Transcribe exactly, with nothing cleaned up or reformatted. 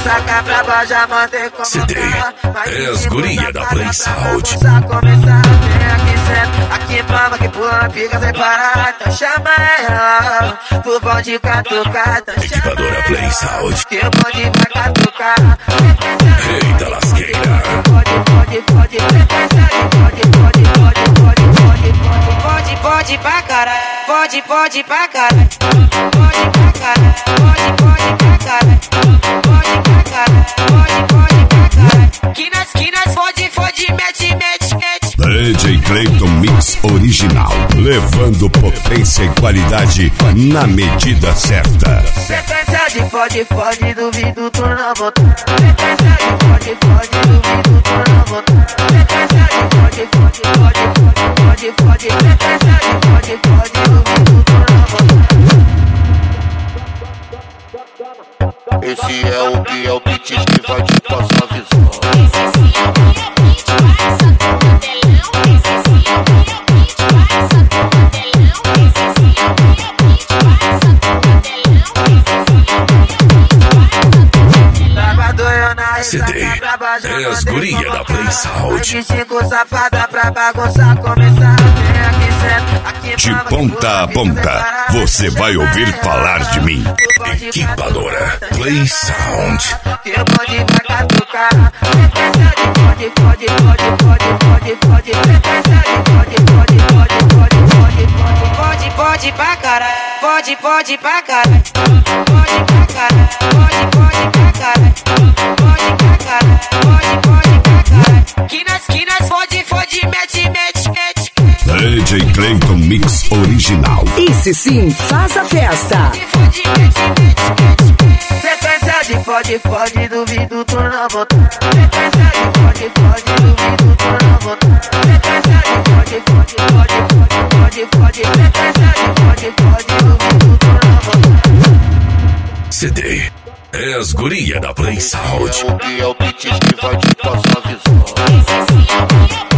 saca pra baixo, já mantém como C D é as guria da Play Sound. Começar, vem aqui senta, aqui prova que pula na pica sem parar. Então chama ela, pro bonde catucar. Equipadora Play Sound. Que o bonde vai catucar. Eita lasqueira. Pode, pode, pode, pode, pode, pode, pode, pode, pode, pode, pode pra caralho. Pode, pode pra caralho. Pode pra caralho. Pode, pode pra caralho. Pode pra caralho. Pode, pode pra caralho. Que nas, que nas, fode, fode, mete, mete, mete. D J Clayton Mix Original, levando potência e qualidade na medida certa. Sequência de fode, fode, duvido tu não botar. Sequência de fode, fode, duvido tu não botar. Sequência de fode, fode, fode, fode, fode. Sequência de fode, fode, duvido tu não botar. Esse é o que é o beat que vai te passar a visão. C D é as guria da Play Sound. Safada pra bagunçar, começar. Vem aqui senta, aqui De ponta a ponta, você vai ouvir falar de mim. Equipadora Play Sound. Que o bonde vai catucar. Sequência de fode, fode, fode, fode, fode, fode. Sequência de fode, fode, fode, fode, fode, fode. Pode, pode pra caralho. Pode, pode pra caralho. Pode pra caralho. Pode, pode pra caralho. Pode pra caralho. Pode, pode pra caralho. Que nas, que nas, fode, fode, mete, mete, mete. D J Clayton Mix Original. Esse sim faz a festa. Sequência de fode, fode, duvido tu não botar. Sequência de fode, fode, duvido tu não botar. Sequência de fode, fode, fode, fode, fode. Sequência de fode, fode, duvido tu não botar. C D é as guria da Play Sound. É o que é o beat que vai te passar a visão.